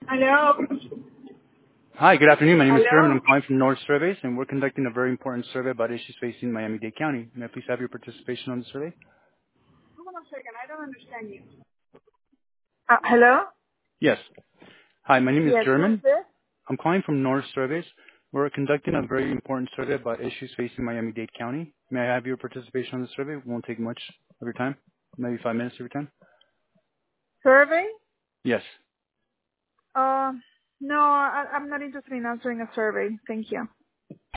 Hello. Hi, good afternoon. My name is German. Hello. I'm calling from North Surveys, and we're conducting a very important survey about issues facing Miami-Dade County. May I please have your participation on the survey? Hold on a second. I don't understand you. Hello. Yes. Hi, my name is Yes. Who is German. this? I'm calling from North Surveys. We're conducting a very important survey about issues facing Miami-Dade County. May I have your participation on the survey? It won't take much of your time, maybe 5 minutes of your time. Survey? Yes. No, I'm not interested in answering a survey. Thank you.